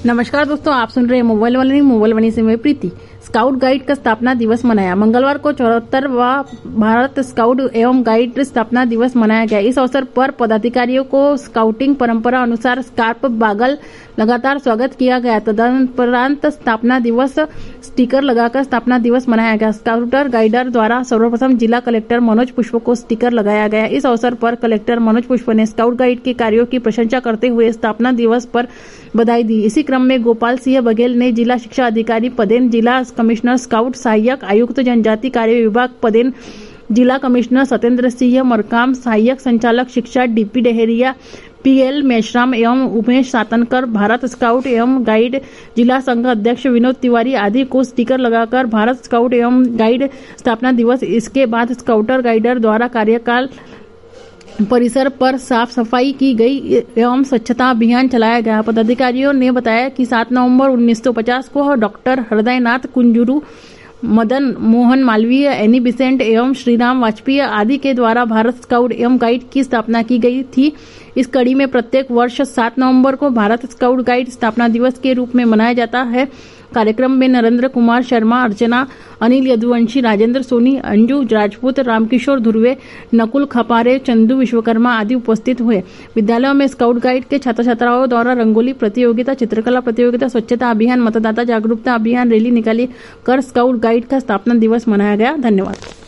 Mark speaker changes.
Speaker 1: नमस्कार दोस्तों, आप सुन रहे हैं मोबाइल वाणी से मैं प्रीति। स्काउट गाइड का स्थापना दिवस मनाया। मंगलवार को 74वां भारत स्काउट एवं गाइड स्थापना दिवस मनाया गया। इस अवसर पर पदाधिकारियों को स्काउटिंग परंपरा अनुसार स्कार्फ बागल लगातार स्वागत किया गया। तदुपरांत स्थापना दिवस स्टिकर लगाकर स्थापना दिवस मनाया गया। स्काउटर गाइडर द्वारा सर्वप्रथम जिला कलेक्टर मनोज पुष्प को स्टिकर लगाया गया। इस अवसर पर कलेक्टर मनोज पुष्प ने स्काउट गाइड के कार्यों की प्रशंसा करते हुए स्थापना दिवस पर बधाई दी। इसी क्रम में गोपाल सिंह बघेल ने जिला शिक्षा अधिकारी पदेन, जिला कमिश्नर स्काउट, सहायक आयुक्त जनजाति कार्य विभाग पदेन, जिला कमिश्नर सत्येंद्र सिंह मरकाम, सहायक संचालक शिक्षा डीपी डहेरिया, पीएल मेश्राम एवं उमेश सातनकर, भारत स्काउट एवं गाइड जिला संघ अध्यक्ष विनोद तिवारी आदि को स्टिकर लगाकर भारत स्काउट एवं गाइड स्थापना दिवस। इसके बाद स्काउटर गाइडर द्वारा कार्यकाल परिसर पर साफ सफाई की गई एवं स्वच्छता अभियान चलाया गया। पदाधिकारियों ने बताया कि 7 नवंबर 1950 को doctor Hridaynath Kunzru, Madan Mohan Malaviya, Annie Besant एवं श्रीराम वाजपेयी आदि के द्वारा भारत स्काउट एवं गाइड की स्थापना की गई थी। इस कड़ी में प्रत्येक वर्ष 7 नवंबर को भारत स्काउट गाइड स्थापना दिवस के रूप में मनाया जाता है। कार्यक्रम में नरेंद्र कुमार शर्मा, अर्चना, अनिल यदुवंशी, राजेंद्र सोनी, अंजू राजपूत, रामकिशोर धुर्वे, नकुल खपारे, चंदू विश्वकर्मा आदि उपस्थित हुए। विद्यालयों में स्काउट गाइड के छात्र छात्राओं द्वारा रंगोली प्रतियोगिता, चित्रकला प्रतियोगिता, स्वच्छता अभियान, मतदाता जागरूकता अभियान, रैली निकाली कर स्काउट गाइड का स्थापना दिवस मनाया गया। धन्यवाद।